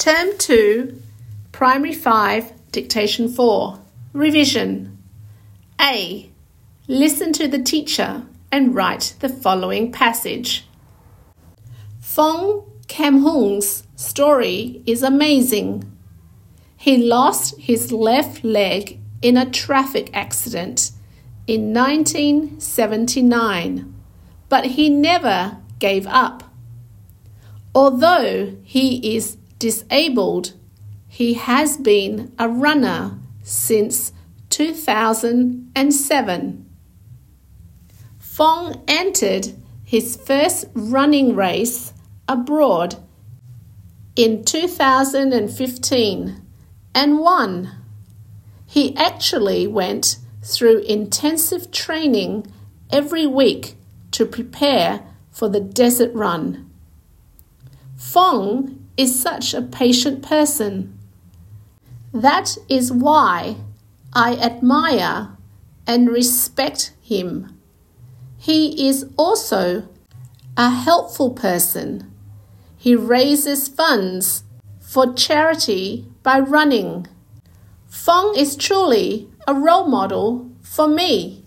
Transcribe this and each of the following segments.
Term 2, Primary 5, Dictation 4. Revision. A. Listen to the teacher and write the following passage. Phong Kam Hoong's story is amazing. He lost his left leg in a traffic accident in 1979, but he never gave up. Although he is disabled, he has been a runner since 2007. Phong entered his first running race abroad in 2015 and won. He actually went through intensive training every week to prepare for the desert run. Phong is such a patient person. That is why I admire and respect him. He is also a helpful person. He raises funds for charity by running. Phong is truly a role model for me.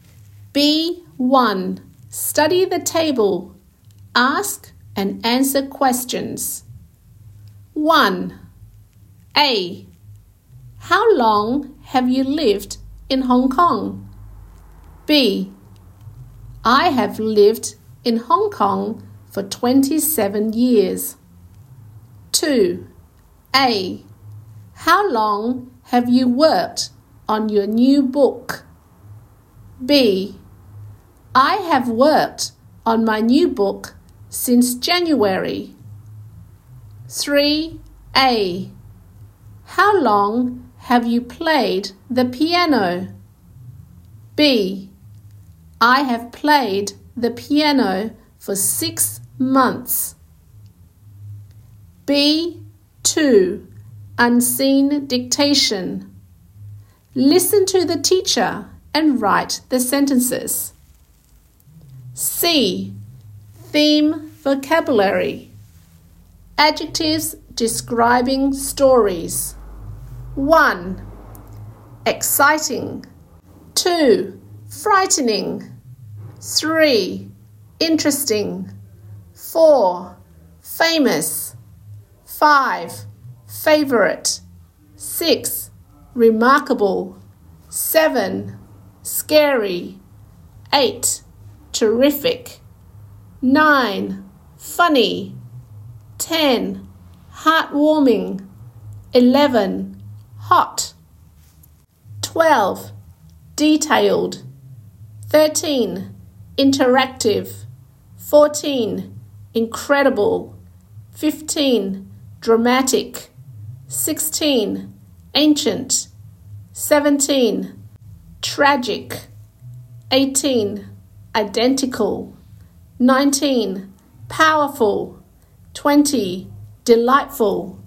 B1. Study the table. Ask and answer questions. 1. A. How long have you lived in Hong Kong? B. I have lived in Hong Kong for 27 years. 2. A. How long have you worked on your new book? B. I have worked on my new book since January. 3A. How long have you played the piano? B. I have played the piano for 6 months. B2. Unseen dictation. Listen to the teacher and write the sentences. C. Theme vocabulary. Adjectives describing stories. 1. Exciting. 2. Frightening. 3. Interesting. 4. Famous. 5. Favorite. 6. Remarkable. 7. Scary. 8. Terrific. 9. Funny. 10. Heartwarming. 11. Hot. 12. Detailed. 13. Interactive. 14. Incredible. 15. Dramatic. 16. Ancient. 17. Tragic. 18. Identical. 19. Powerful. 20. Delightful.